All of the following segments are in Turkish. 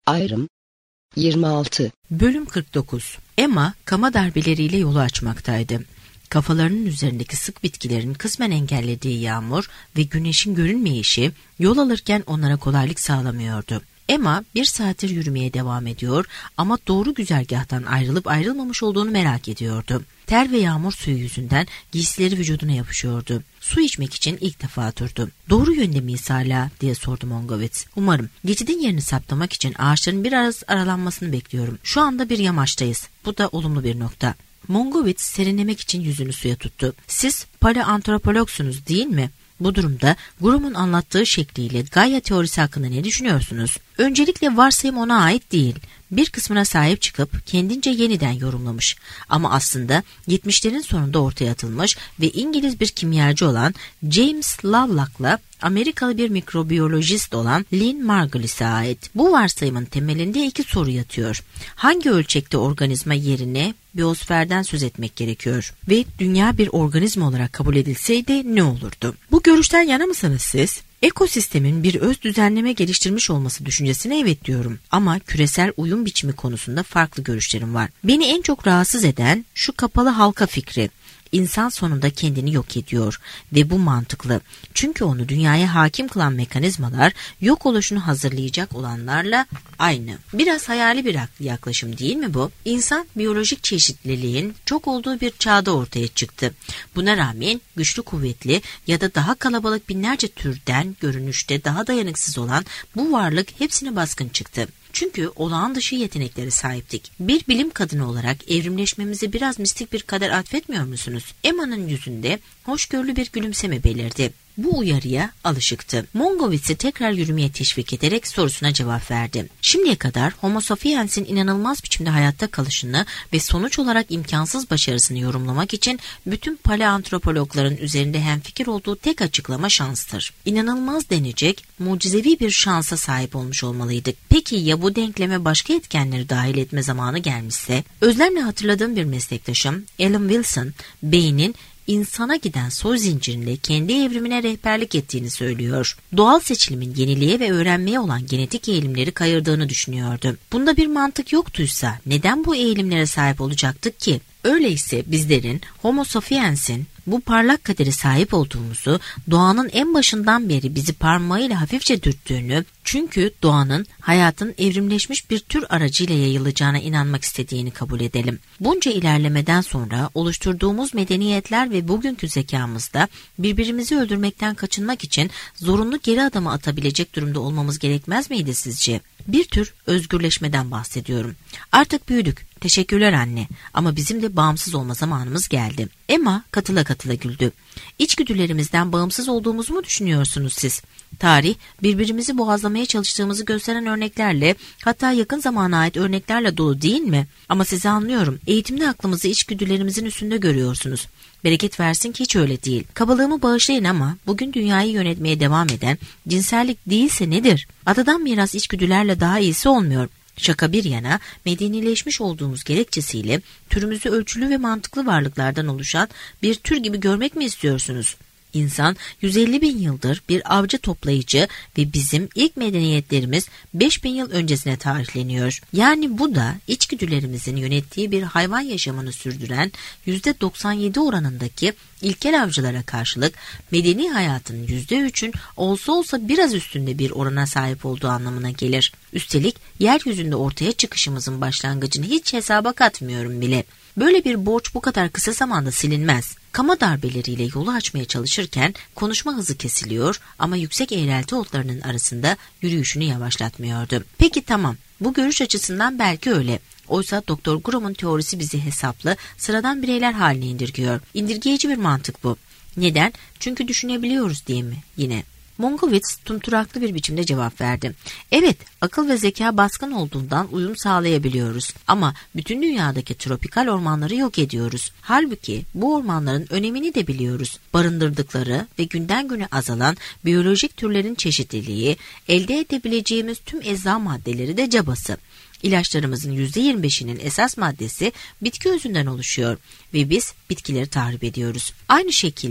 Ayrım 26. Bölüm 49. Emma kama darbeleriyle yolu açmaktaydı. Kafalarının üzerindeki sık bitkilerin kısmen engellediği yağmur ve güneşin görünmeyişi yol alırken onlara kolaylık sağlamıyordu. Emma 1 saattir yürümeye devam ediyor ama doğru güzergahtan ayrılıp ayrılmamış olduğunu merak ediyordu. Ter ve yağmur suyu yüzünden giysileri vücuduna yapışıyordu. Su içmek için ilk defa durdu. "Doğru yönde miyiz hala?" diye sordu Mongowitz. "Umarım. Geçidin yerini saptamak için ağaçların biraz aralanmasını bekliyorum. Şu anda bir yamaçtayız. Bu da olumlu bir nokta." Mongowitz serinlemek için yüzünü suya tuttu. "Siz paleantropologsunuz değil mi? Bu durumda Groom'un anlattığı şekliyle Gaia teorisi hakkında ne düşünüyorsunuz?" "Öncelikle varsayım ona ait değil. Bir kısmına sahip çıkıp kendince yeniden yorumlamış. Ama aslında 70'lerin sonunda ortaya atılmış ve İngiliz bir kimyacı olan James Lovelock'la Amerikalı bir mikrobiyolojist olan Lynn Margulis'e ait. Bu varsayımın temelinde 2 soru yatıyor. Hangi ölçekte organizma yerine biyosferden söz etmek gerekiyor? Ve dünya bir organizma olarak kabul edilseydi ne olurdu? Bu görüşten yana mısınız siz? Ekosistemin bir öz düzenleme geliştirmiş olması düşüncesine evet diyorum. Ama küresel uyum biçimi konusunda farklı görüşlerim var. Beni en çok rahatsız eden şu kapalı halka fikri. İnsan sonunda kendini yok ediyor ve bu mantıklı. Çünkü onu dünyaya hakim kılan mekanizmalar yok oluşunu hazırlayacak olanlarla aynı. Biraz hayali bir yaklaşım değil mi bu? İnsan biyolojik çeşitliliğin çok olduğu bir çağda ortaya çıktı. Buna rağmen güçlü, kuvvetli ya da daha kalabalık binlerce türden görünüşte daha dayanıksız olan bu varlık hepsine baskın çıktı. Çünkü olağan dışı yeteneklere sahiptik. Bir bilim kadını olarak evrimleşmemize biraz mistik bir kader atfetmiyor musunuz? Emma'nın yüzünde hoşgörülü bir gülümseme belirdi. Bu uyarıya alışıktı. Mongowitz'i tekrar yürümeye teşvik ederek sorusuna cevap verdi. Şimdiye kadar Homo sapiens'in inanılmaz biçimde hayatta kalışını ve sonuç olarak imkansız başarısını yorumlamak için bütün paleantropologların üzerinde hemfikir olduğu tek açıklama şanstır. İnanılmaz denecek, mucizevi bir şansa sahip olmuş olmalıydık. Peki ya bu denkleme başka etkenleri dahil etme zamanı gelmişse? Özlemle hatırladığım bir meslektaşım Alan Wilson, beynin insana giden soy zincirinde kendi evrimine rehberlik ettiğini söylüyor. Doğal seçilimin yeniliğe ve öğrenmeye olan genetik eğilimleri kayırdığını düşünüyordu. Bunda bir mantık yoktuysa neden bu eğilimlere sahip olacaktık ki? Öyleyse bizlerin Homo sapiens'in bu parlak kadere sahip olduğumuzu, doğanın en başından beri bizi parmağıyla hafifçe dürttüğünü, çünkü doğanın hayatın evrimleşmiş bir tür aracıyla yayılacağına inanmak istediğini kabul edelim. Bunca ilerlemeden sonra oluşturduğumuz medeniyetler ve bugünkü zekamızda birbirimizi öldürmekten kaçınmak için zorunlu geri adımı atabilecek durumda olmamız gerekmez miydi sizce? Bir tür özgürleşmeden bahsediyorum. Artık büyüdük. Teşekkürler anne. Ama bizim de bağımsız olma zamanımız geldi. Emma katıla katıla güldü. İçgüdülerimizden bağımsız olduğumuzu mu düşünüyorsunuz siz? Tarih, birbirimizi boğazlamaya çalıştığımızı gösteren örneklerle, hatta yakın zamana ait örneklerle dolu değil mi? Ama sizi anlıyorum. Eğitimde aklımızı içgüdülerimizin üstünde görüyorsunuz. Bereket versin ki hiç öyle değil. Kabalığımı bağışlayın ama bugün dünyayı yönetmeye devam eden cinsellik değilse nedir? Atadan miras içgüdülerle daha iyisi olmuyor. Şaka bir yana, medenileşmiş olduğumuz gerekçesiyle türümüzü ölçülü ve mantıklı varlıklardan oluşan bir tür gibi görmek mi istiyorsunuz? İnsan 150 bin yıldır bir avcı toplayıcı ve bizim ilk medeniyetlerimiz 5 bin yıl öncesine tarihleniyor. Yani bu da içgüdülerimizin yönettiği bir hayvan yaşamını sürdüren %97 oranındaki ilkel avcılara karşılık medeni hayatın %3'ün olsa biraz üstünde bir orana sahip olduğu anlamına gelir. Üstelik yeryüzünde ortaya çıkışımızın başlangıcını hiç hesaba katmıyorum bile. Böyle bir borç bu kadar kısa zamanda silinmez. Kama darbeleriyle yolu açmaya çalışırken konuşma hızı kesiliyor ama yüksek eğrelti otlarının arasında yürüyüşünü yavaşlatmıyordu. Peki tamam, bu görüş açısından belki öyle. Oysa Dr. Groom'un teorisi bizi hesaplı, sıradan bireyler haline indirgiyor. İndirgeyici bir mantık bu. Neden? Çünkü düşünebiliyoruz diye mi yine? Mongowitz tumturaklı bir biçimde cevap verdi. Evet, akıl ve zeka baskın olduğundan uyum sağlayabiliyoruz. Ama bütün dünyadaki tropikal ormanları yok ediyoruz. Halbuki bu ormanların önemini de biliyoruz. Barındırdıkları ve günden güne azalan biyolojik türlerin çeşitliliği, elde edebileceğimiz tüm ecza maddeleri de cabası. İlaçlarımızın %25'inin esas maddesi bitki özünden oluşuyor ve biz bitkileri tahrip ediyoruz. Aynı şekilde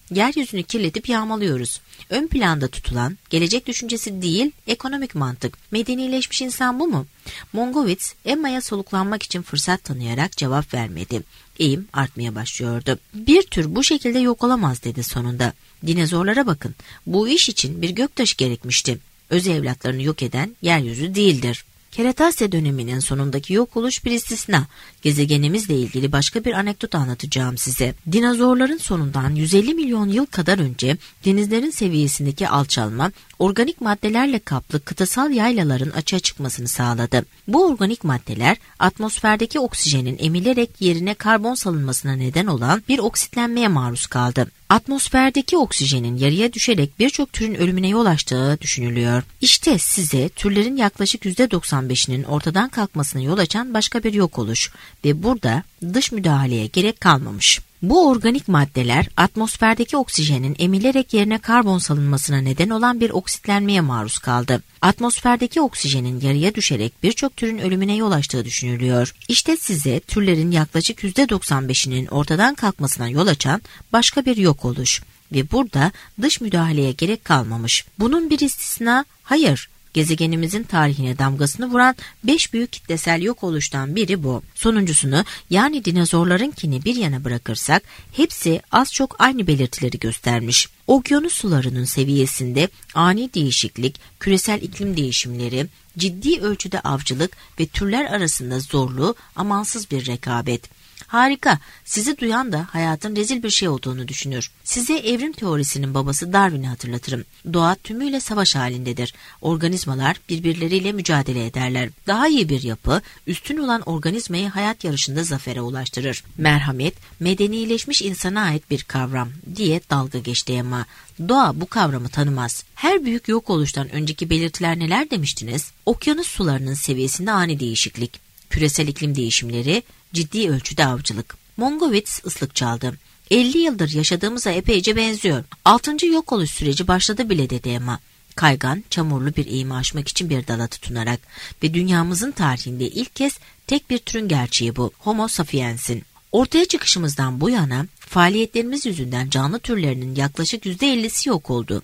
yeryüzünü kirletip yağmalıyoruz. Ön planda tutulan gelecek düşüncesi değil, ekonomik mantık. Medenileşmiş insan bu mu? Mongowitz, Emma'ya soluklanmak için fırsat tanıyarak cevap vermedi. Eğim artmaya başlıyordu. Bir tür bu şekilde yok olamaz dedi sonunda. Dinozorlara bakın. Bu iş için bir göktaşı gerekmişti. Öz evlatlarını yok eden yeryüzü değildir. Keretase döneminin sonundaki yok oluş bir istisna. Gezegenimizle ilgili başka bir anekdot anlatacağım size. Dinozorların sonundan 150 milyon yıl kadar önce denizlerin seviyesindeki alçalma, organik maddelerle kaplı kıtasal yaylaların açığa çıkmasını sağladı. Bu organik maddeler atmosferdeki oksijenin emilerek yerine karbon salınmasına neden olan bir oksitlenmeye maruz kaldı. Atmosferdeki oksijenin yarıya düşerek birçok türün ölümüne yol açtığı düşünülüyor. İşte size türlerin yaklaşık %95'inin ortadan kalkmasına yol açan başka bir yok oluş ve burada dış müdahaleye gerek kalmamış. Bu organik maddeler atmosferdeki oksijenin emilerek yerine karbon salınmasına neden olan bir oksitlenmeye maruz kaldı. Atmosferdeki oksijenin yarıya düşerek birçok türün ölümüne yol açtığı düşünülüyor. İşte size türlerin yaklaşık %95'inin ortadan kalkmasına yol açan başka bir yok oluş ve burada dış müdahaleye gerek kalmamış. Bunun bir istisna, hayır. Gezegenimizin tarihine damgasını vuran 5 büyük kitlesel yok oluştan biri bu. Sonuncusunu yani dinozorlarınkini bir yana bırakırsak hepsi az çok aynı belirtileri göstermiş. Okyanus sularının seviyesinde ani değişiklik, küresel iklim değişimleri, ciddi ölçüde avcılık ve türler arasında zorlu, amansız bir rekabet. Harika, sizi duyan da hayatın rezil bir şey olduğunu düşünür. Size evrim teorisinin babası Darwin'i hatırlatırım. Doğa tümüyle savaş halindedir. Organizmalar birbirleriyle mücadele ederler. Daha iyi bir yapı, üstün olan organizmayı hayat yarışında zafere ulaştırır. Merhamet, medenileşmiş insana ait bir kavram diye dalga geçti ama doğa bu kavramı tanımaz. Her büyük yok oluştan önceki belirtiler neler demiştiniz? Okyanus sularının seviyesinde ani değişiklik, küresel iklim değişimleri, ciddi ölçüde avcılık. Mongowitz ıslık çaldı. 50 yıldır yaşadığımıza epeyce benziyor. 6. yok oluş süreci başladı bile dedi ama. Kaygan, çamurlu bir eğimi aşmak için bir dala tutunarak ve dünyamızın tarihinde ilk kez tek bir türün gerçeği bu. Homo sapiens'in. Ortaya çıkışımızdan bu yana faaliyetlerimiz yüzünden canlı türlerinin yaklaşık %50'si yok oldu.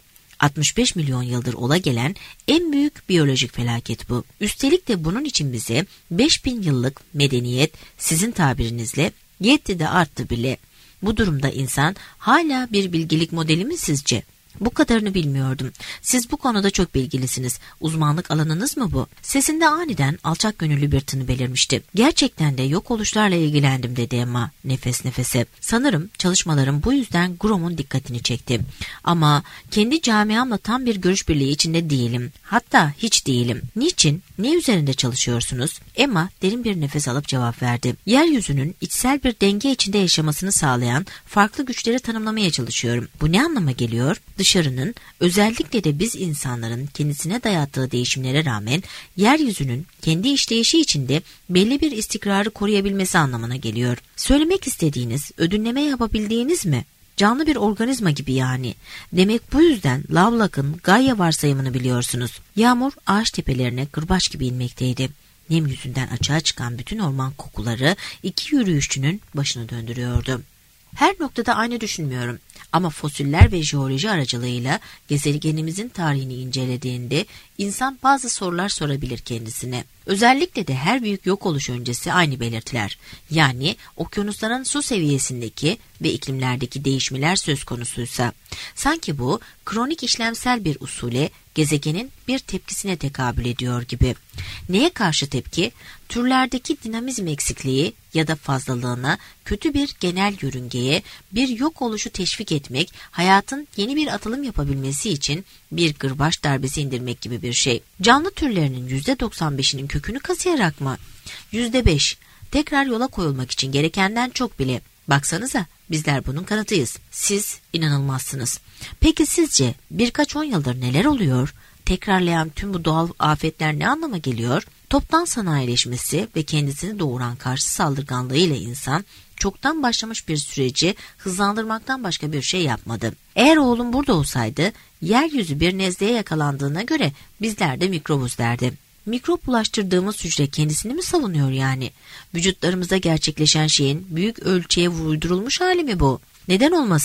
65 milyon yıldır ola gelen en büyük biyolojik felaket bu. Üstelik de bunun için bize 5000 yıllık medeniyet, sizin tabirinizle, yetti de arttı bile. Bu durumda insan hala bir bilgelik modeli mi sizce? Bu kadarını bilmiyordum. Siz bu konuda çok bilgilisiniz. Uzmanlık alanınız mı bu? Sesinde aniden alçak gönüllü bir tını belirmişti. Gerçekten de yok oluşlarla ilgilendim dedi Emma nefes nefese. Sanırım çalışmalarım bu yüzden Groom'un dikkatini çekti. Ama kendi camiamla tam bir görüş birliği içinde değilim. Hatta hiç değilim. Niçin? Ne üzerinde çalışıyorsunuz? Emma derin bir nefes alıp cevap verdi. Yeryüzünün içsel bir denge içinde yaşamasını sağlayan farklı güçleri tanımlamaya çalışıyorum. Bu ne anlama geliyor? Dışarının, özellikle de biz insanların kendisine dayattığı değişimlere rağmen yeryüzünün kendi işleyişi içinde belli bir istikrarı koruyabilmesi anlamına geliyor. Söylemek istediğiniz, ödünleme yapabildiğiniz mi? Canlı bir organizma gibi yani. Demek bu yüzden Lovelock'ın Gaia varsayımını biliyorsunuz. Yağmur ağaç tepelerine kırbaç gibi inmekteydi. Nem yüzünden açığa çıkan bütün orman kokuları iki yürüyüşçünün başını döndürüyordu. Her noktada aynı düşünmüyorum. Ama fosiller ve jeoloji aracılığıyla gezegenimizin tarihini incelediğinde insan bazı sorular sorabilir kendisine. Özellikle de her büyük yok oluş öncesi aynı belirtiler. Yani okyanusların su seviyesindeki ve iklimlerdeki değişmeler söz konusuysa. Sanki bu kronik işlemsel bir usule gezegenin bir tepkisine tekabül ediyor gibi. Neye karşı tepki? Türlerdeki dinamizm eksikliği ya da fazlalığına, kötü bir genel yörüngeye bir yok oluşu teşvik etmek, hayatın yeni bir atılım yapabilmesi için bir gırbaç darbesi indirmek gibi bir şey. Canlı türlerinin %95'inin kökünü kazıyarak mı? %5. Tekrar yola koyulmak için gerekenden çok bile. Baksanıza, bizler bunun kanıtıyız. Siz inanılmazsınız. Peki sizce birkaç 10 yıldır neler oluyor? Tekrarlayan tüm bu doğal afetler ne anlama geliyor? Toptan sanayileşmesi ve kendisini doğuran karşı saldırganlığıyla insan çoktan başlamış bir süreci hızlandırmaktan başka bir şey yapmadı. Eğer oğlum burada olsaydı, yeryüzü bir nezleye yakalandığına göre bizler de mikrobuz derdi. Mikrop bulaştırdığımız hücre kendisini mi savunuyor yani? Vücutlarımızda gerçekleşen şeyin büyük ölçüye uydurulmuş hali mi bu? Neden olmasın?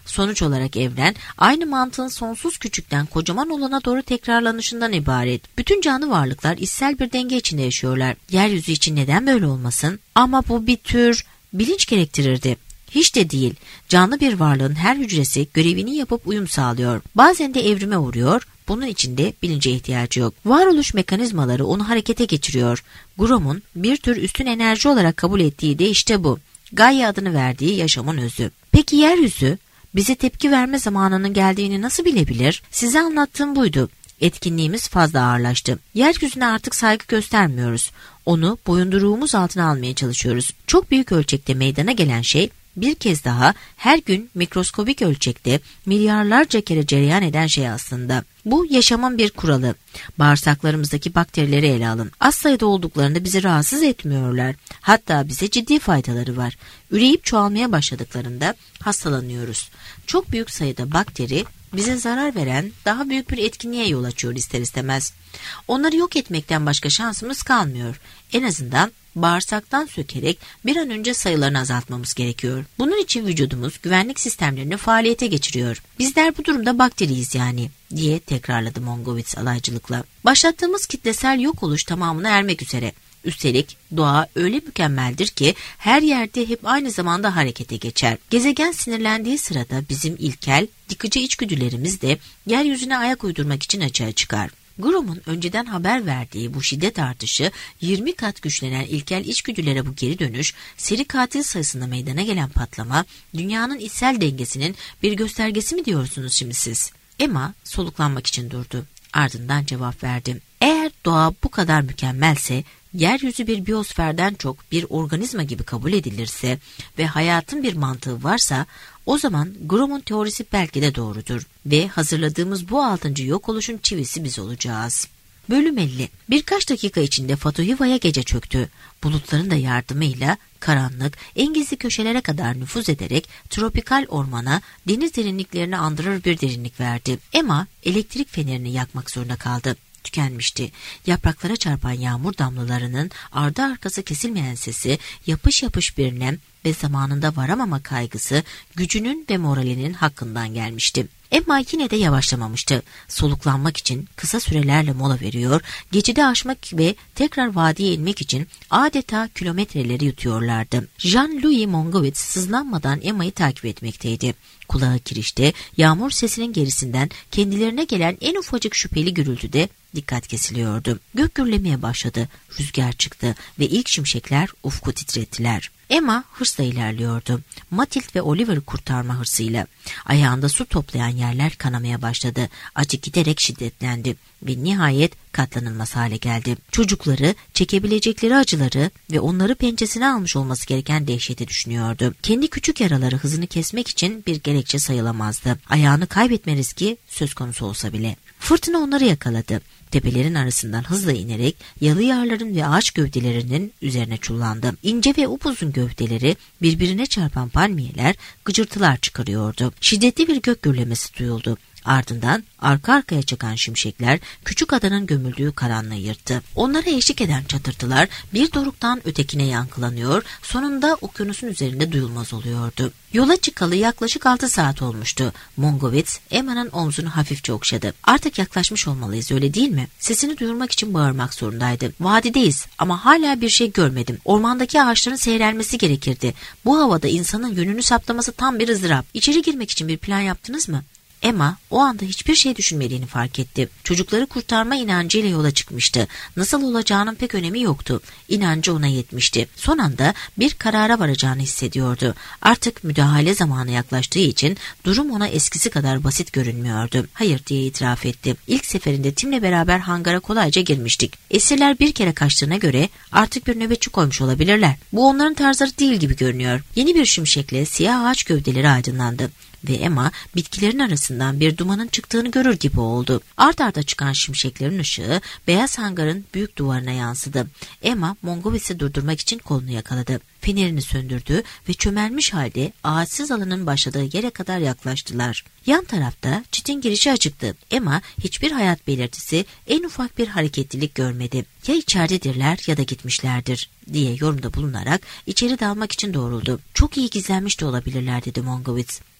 Sonuç olarak evren aynı mantığın sonsuz küçükten kocaman olana doğru tekrarlanışından ibaret. Bütün canlı varlıklar içsel bir denge içinde yaşıyorlar. Yeryüzü için neden böyle olmasın? Ama bu bir tür bilinç gerektirirdi. Hiç de değil. Canlı bir varlığın her hücresi görevini yapıp uyum sağlıyor. Bazen de evrime uğruyor. Bunun için de bilince ihtiyacı yok. Varoluş mekanizmaları onu harekete geçiriyor. Groom'un bir tür üstün enerji olarak kabul ettiği de işte bu. Gaia adını verdiği yaşamın özü. Peki yeryüzü bize tepki verme zamanının geldiğini nasıl bilebilir? Size anlattığım buydu. Etkinliğimiz fazla ağırlaştı. Yeryüzüne artık saygı göstermiyoruz. Onu boyunduruğumuz altına almaya çalışıyoruz. Çok büyük ölçekte meydana gelen şey bir kez daha her gün mikroskobik ölçekte milyarlarca kere cereyan eden şey aslında. Bu yaşamın bir kuralı. Bağırsaklarımızdaki bakterileri ele alın. Az sayıda olduklarında bizi rahatsız etmiyorlar. Hatta bize ciddi faydaları var. Üreyip çoğalmaya başladıklarında hastalanıyoruz. Çok büyük sayıda bakteri bize zarar veren daha büyük bir etkinliğe yol açıyor ister istemez. Onları yok etmekten başka şansımız kalmıyor. En azından bağırsaktan sökerek bir an önce sayılarını azaltmamız gerekiyor. Bunun için vücudumuz güvenlik sistemlerini faaliyete geçiriyor. Bizler bu durumda bakteriyiz yani, diye tekrarladı Mongowitz alaycılıkla. Başlattığımız kitlesel yok oluş tamamına ermek üzere. Üstelik doğa öyle mükemmeldir ki her yerde hep aynı zamanda harekete geçer. Gezegen sinirlendiği sırada bizim ilkel, yıkıcı içgüdülerimiz de yeryüzüne ayak uydurmak için açığa çıkar. Groom'un önceden haber verdiği bu şiddet artışı 20 kat güçlenen ilkel içgüdülere bu geri dönüş, seri katil sayısında meydana gelen patlama, dünyanın içsel dengesinin bir göstergesi mi diyorsunuz şimdi siz? Emma soluklanmak için durdu. Ardından cevap verdi. Eğer doğa bu kadar mükemmelse, yeryüzü bir biyosferden çok bir organizma gibi kabul edilirse ve hayatın bir mantığı varsa, o zaman Groom'un teorisi belki de doğrudur ve hazırladığımız bu 6. yok oluşun çivisi biz olacağız. Bölüm 50. Birkaç dakika içinde Fatuhiva'ya gece çöktü. Bulutların da yardımıyla karanlık, en gizli köşelere kadar nüfuz ederek tropikal ormana, deniz derinliklerini andırır bir derinlik verdi. Emma elektrik fenerini yakmak zorunda kaldı. Tükenmişti. Yapraklara çarpan yağmur damlalarının ardı arkası kesilmeyen sesi, yapış yapış bir nem ve zamanında varamama kaygısı gücünün ve moralinin hakkından gelmişti. Emma yine de yavaşlamamıştı. Soluklanmak için kısa sürelerle mola veriyor, geçidi aşmak ve tekrar vadiye inmek için adeta kilometreleri yutuyorlardı. Jean-Louis Mongowitz sızlanmadan Emma'yı takip etmekteydi. Kulağı kirişte, yağmur sesinin gerisinden kendilerine gelen en ufacık şüpheli gürültüde dikkat kesiliyordu. Gök gürlemeye başladı, rüzgar çıktı ve ilk şimşekler ufku titrettiler. Emma hırsla ilerliyordu. Matilde ve Oliver'ı kurtarma hırsıyla. Ayağında su toplayan yerler kanamaya başladı. Acı giderek şiddetlendi ve nihayet katlanılmaz hale geldi. Çocukları, çekebilecekleri acıları ve onları pençesine almış olması gereken dehşeti düşünüyordu. Kendi küçük yaraları hızını kesmek için bir gerekçe sayılamazdı. Ayağını kaybetme riski söz konusu olsa bile. Fırtına onları yakaladı. Tepelerin arasından hızla inerek yalı yarların ve ağaç gövdelerinin üzerine çullandı. İnce ve upuzun gövdeleri birbirine çarpan palmiyeler gıcırtılar çıkarıyordu. Şiddetli bir gök gürlemesi duyuldu. Ardından arka arkaya çıkan şimşekler küçük adanın gömüldüğü karanlığı yırttı. Onlara eşlik eden çatırtılar bir doruktan ötekine yankılanıyor, sonunda okyanusun üzerinde duyulmaz oluyordu. Yola çıkalı yaklaşık 6 saat olmuştu. Mongowitz Emma'nın omzunu hafifçe okşadı. Artık yaklaşmış olmalıyız, öyle değil mi? Sesini duyurmak için bağırmak zorundaydı. Vadideyiz ama hala bir şey görmedim. Ormandaki ağaçların seyrelmesi gerekirdi. Bu havada insanın yönünü saptaması tam bir ızdırap. İçeri girmek için bir plan yaptınız mı? Emma o anda hiçbir şey düşünmediğini fark etti. Çocukları kurtarma inancıyla yola çıkmıştı. Nasıl olacağının pek önemi yoktu. İnancı ona yetmişti. Son anda bir karara varacağını hissediyordu. Artık müdahale zamanı yaklaştığı için durum ona eskisi kadar basit görünmüyordu. Hayır diye itiraf etti. İlk seferinde Tim'le beraber hangara kolayca girmiştik. Esirler bir kere kaçtığına göre artık bir nöbetçi koymuş olabilirler. Bu onların tarzları değil gibi görünüyor. Yeni bir şimşekle siyah ağaç gövdeleri aydınlandı ve Emma bitkilerin arasından bir dumanın çıktığını görür gibi oldu. Art arda çıkan şimşeklerin ışığı beyaz hangarın büyük duvarına yansıdı. Emma Mongowitz'i durdurmak için kolunu yakaladı. Fenerini söndürdü ve çömelmiş halde ağaçsız alanın başladığı yere kadar yaklaştılar. Yan tarafta çitin girişi açıktı. Emma hiçbir hayat belirtisi, en ufak bir hareketlilik görmedi. Ya içeridedirler ya da gitmişlerdir diye yorumda bulunarak içeri dalmak için doğruldu. Çok iyi gizlenmiş de olabilirler dedi Mongowitz.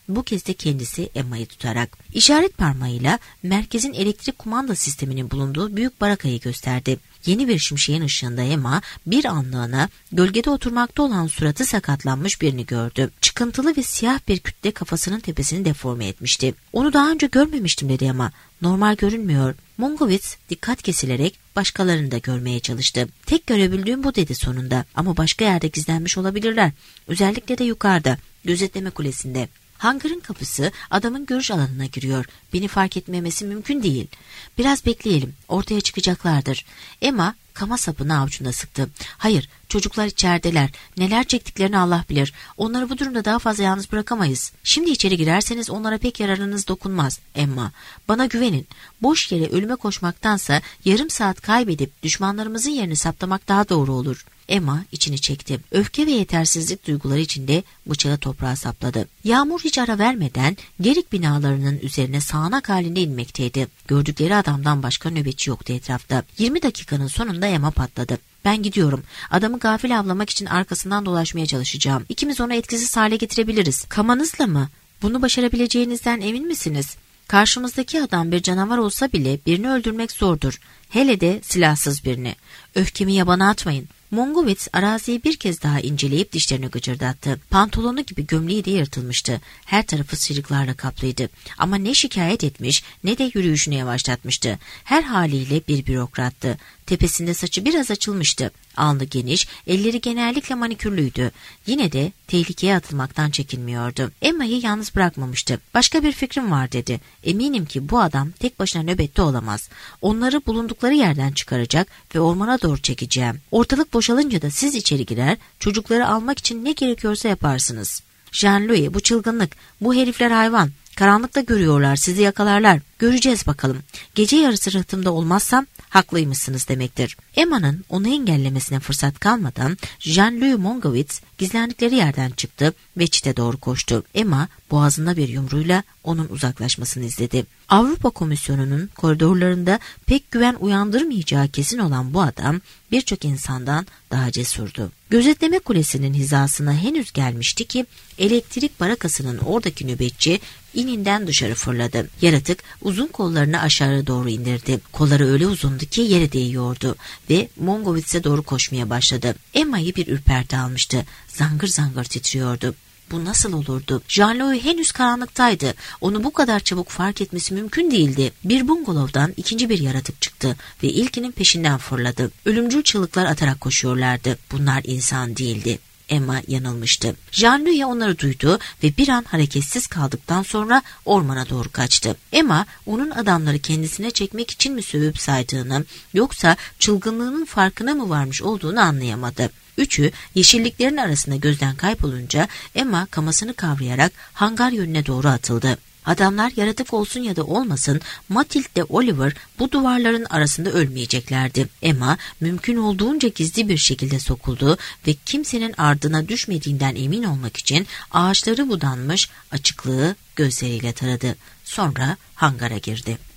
bu kez de kendisi Emma'yı tutarak. İşaret parmağıyla merkezin elektrik kumanda sisteminin bulunduğu büyük barakayı gösterdi. Yeni bir şimşeğin ışığında Emma bir anlığına gölgede oturmakta olan suratı sakatlanmış birini gördü. Çıkıntılı ve siyah bir kütle kafasının tepesini deforme etmişti. Onu daha önce görmemiştim dedi Emma. Normal görünmüyor. Mongowitz dikkat kesilerek başkalarını da görmeye çalıştı. Tek görebildiğim bu dedi sonunda, ama başka yerde gizlenmiş olabilirler. Özellikle de yukarıda, gözetleme kulesinde. Hangarın kapısı adamın görüş alanına giriyor. Beni fark etmemesi mümkün değil. Biraz bekleyelim. Ortaya çıkacaklardır. Emma kama sapını avucuna sıktı. Hayır, çocuklar içerideler. Neler çektiklerini Allah bilir. Onları bu durumda daha fazla yalnız bırakamayız. Şimdi içeri girerseniz onlara pek yararınız dokunmaz Emma. Bana güvenin. Boş yere ölüme koşmaktansa yarım saat kaybedip düşmanlarımızın yerini saptamak daha doğru olur. Emma içini çekti. Öfke ve yetersizlik duyguları içinde bıçağı toprağa sapladı. Yağmur hiç ara vermeden Gerik binalarının üzerine sağanak halinde inmekteydi. Gördükleri adamdan başka nöbetçi yoktu etrafta. 20 dakikanın sonunda Emma patladı. Ben gidiyorum. Adamı gafil avlamak için arkasından dolaşmaya çalışacağım. İkimiz onu etkisiz hale getirebiliriz. Kamanızla mı? Bunu başarabileceğinizden emin misiniz? Karşımızdaki adam bir canavar olsa bile birini öldürmek zordur. Hele de silahsız birini. Öfkemi yabana atmayın. Mongowitz araziyi bir kez daha inceleyip dişlerini gıcırdattı. Pantolonu gibi gömleği de yırtılmıştı. Her tarafı sıyrıklarla kaplıydı. Ama ne şikayet etmiş ne de yürüyüşünü yavaşlatmıştı. Her haliyle bir bürokrattı. Tepesinde saçı biraz açılmıştı. Alnı geniş, elleri genellikle manikürlüydü. Yine de tehlikeye atılmaktan çekinmiyordu. Emma'yı yalnız bırakmamıştı. Başka bir fikrim var dedi. Eminim ki bu adam tek başına nöbette olamaz. Onları bulundukları yerden çıkaracak ve ormana doğru çekeceğim. Ortalık boşalınca da siz içeri girer, çocukları almak için ne gerekiyorsa yaparsınız. Jean-Louis, bu çılgınlık, bu herifler hayvan. Karanlıkta görüyorlar, sizi yakalarlar. Göreceğiz bakalım. Gece yarısı rıhtımda olmazsam haklıymışsınız demektir. Emma'nın onu engellemesine fırsat kalmadan Jean-Louis Mongowitz gizlendikleri yerden çıktı ve çite doğru koştu. Emma boğazında bir yumruğuyla onun uzaklaşmasını izledi. Avrupa Komisyonu'nun koridorlarında pek güven uyandırmayacağı kesin olan bu adam birçok insandan daha cesurdu. Gözetleme kulesinin hizasına henüz gelmişti ki elektrik barakasının oradaki nöbetçi ininden dışarı fırladı. Yaratık uzun kollarını aşağı doğru indirdi. Kolları öyle uzundu ki yere değiyordu ve Mongowitz'e doğru koşmaya başladı. Emma'yı bir ürperti almıştı. Zangır zangır titriyordu. Bu nasıl olurdu? Jean-Louis henüz karanlıktaydı. Onu bu kadar çabuk fark etmesi mümkün değildi. Bir bungalovdan ikinci bir yaratık çıktı ve ilkinin peşinden fırladı. Ölümcül çığlıklar atarak koşuyorlardı. Bunlar insan değildi. Emma yanılmıştı. Jean-Louis onları duydu ve bir an hareketsiz kaldıktan sonra ormana doğru kaçtı. Emma onun adamları kendisine çekmek için mi sövüp saydığını yoksa çılgınlığının farkına mı varmış olduğunu anlayamadı. Üçü yeşilliklerin arasında gözden kaybolunca Emma kamasını kavrayarak hangar yönüne doğru atıldı. Adamlar yaratık olsun ya da olmasın Matilde Oliver bu duvarların arasında ölmeyeceklerdi. Emma mümkün olduğunca gizli bir şekilde sokuldu ve kimsenin ardına düşmediğinden emin olmak için ağaçları budanmış açıklığı gözleriyle taradı. Sonra hangara girdi.